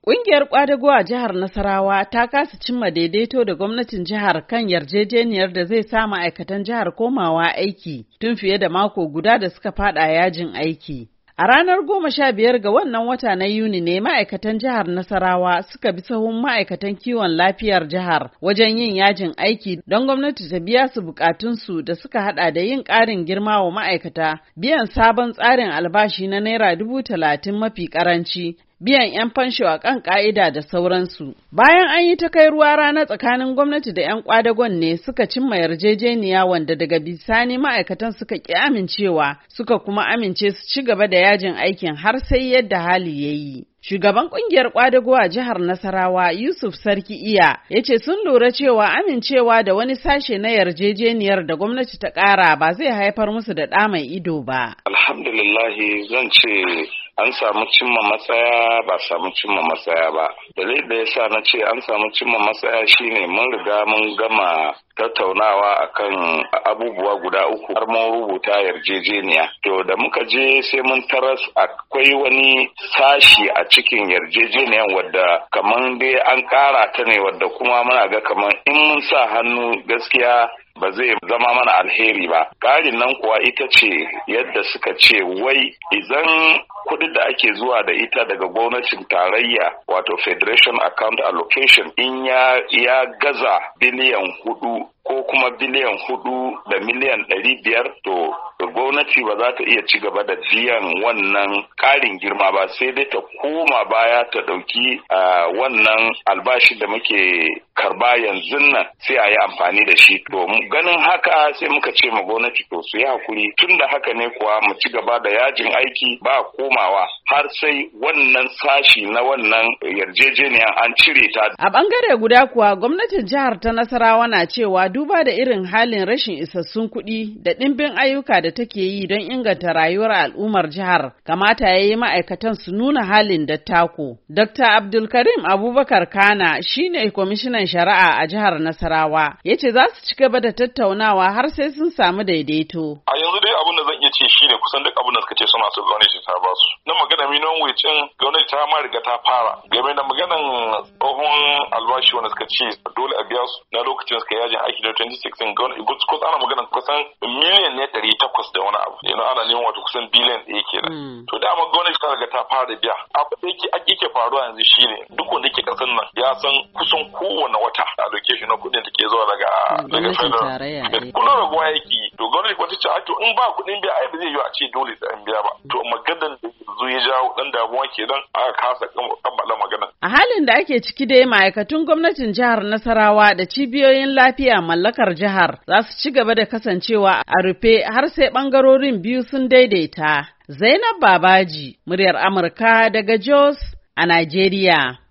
Ƙungiyar ƙwadago a jihar Nasarawa ta kasa cimma daidaito da gwamnatin jihar kan yarjejeniyar da zai sa ma'aikatan jihar komawa aiki tun fiye da mako guda da suka fada yajin aiki. A ranar 15 ga wannan wata na Yuni ne ma'aikatan jihar Nasarawa suka bi sahun ma'aikatan kiwon lafiyar jihar wajen yin yajin aiki don gwamnati ta biya su bukatunsu da suka hada da yin ƙarin girma wa ma'aikata, biyan sabon tsarin albashi na Naira 30,000 mafi ƙaranci, biyan 'yan fansho a kan ƙa'ida da sauransu. Bayan an yi ta kai ruwa rana tsakanin gwamnati da 'yan ƙwadagon ne suka cimma yarjejeniya wanda daga bisani ma'aikatan suka ƙi amincewa suka kuma amince su ci gaba da yajin aikin har sai yadda hali ya yi. Shugaban ƙungiyar ƙwadago a jihar Nasarawa Yusuf Sarki Iya ya ce sun lura cewa amincewa da wani sashe na yarjejeniyar da gwamnati ta ƙara ba zai haifar musu da ɗa mai ido ba. Alhamdulillahi zan ce an samu cimma matsaya ba samu cimma matsaya ba. Dalilin da yasa na ce an samu cimma matsaya shine mun riga mun gama tattaunawa akan abubuwa guda uku har mun rubuta yarjejeniya. To da muka je sai mun taras akwai wani sashi a cikin yarjejeniyan wadda kaman dai an ƙara ta ne wadda kuma muna ga kaman in mun sa hannu gaskiya ba zai zama mana alheri ba. Ƙarin nan kuwa ita ce yadda suka ce wai idan kuɗi da ake zuwa da ita daga gwamnatin tarayya wato Federation Account Allocation in ya gaza biliyan 4 ko kuma biliyan 4 da miliyan 500 to gwamnati ba za ta iya ci gaba da biyan wannan ƙarin girma ba sai dai ta koma baya ta ɗauki wannan albashi da muke karba yanzu nan sai a yi amfani da shi. To ganin haka sai muka ce ma gwamnati to su yi hakuri tun da haka ne kuwa mu ci gaba da yajin aiki ba komawa har sai wannan sashi na wannan yarjejeniyar an cire ta. A bangare guda kuwa gwamnatin jihar ta Nasarawa na cewa duba da irin halin rashin isassun kuɗi da ɗimbin ayyuka da take yi don inganta rayuwar al'ummar jihar kamata ya yi ma'aikatan su nuna halin dattako. Dr. Abdulkarim Abubakar Kana shine kwamishinan shari'a a jihar Nasarawa ya ce za su ci gaba da tattaunawa har sai sun samu daidaito. A yanzu dai abin da zan iya ce shine kusan duk abin da suka ce suna so gwamnati ta ba su. Na magana minimum wage din gwamnati ta ma riga ta fara. Game da maganan tsohon albashi wanda suka ce dole a biya su na lokacin suka yajin aiki da 2016 gwamnati ko ana maganan kusan miliyan ne 800 da wani abu. Yana ana neman wato kusan biliyan ɗaya kenan. To dama gwamnati ta riga ta fara biya. Abu da yake faruwa yanzu shine duk wanda yake kasan nan ya san kusan kowane wata allocation na kuɗin da ke zuwa daga federal. Kullum raguwa yake to gwamnati kwata ce to in ba kuɗin biya ai ba zai yi a ce dole sai an biya ba. To maganar da zo ya jawo dan damuwa kenan aka kasa kammala magana. A halin da ake ciki dai ma'aikatun gwamnatin jihar Nasarawa da cibiyoyin lafiya mallakar jihar za su ci gaba da kasancewa a rufe har sai bangarorin biyu sun daidaita. Zainab Babaji, muryar Amurka daga Jos a Najeriya.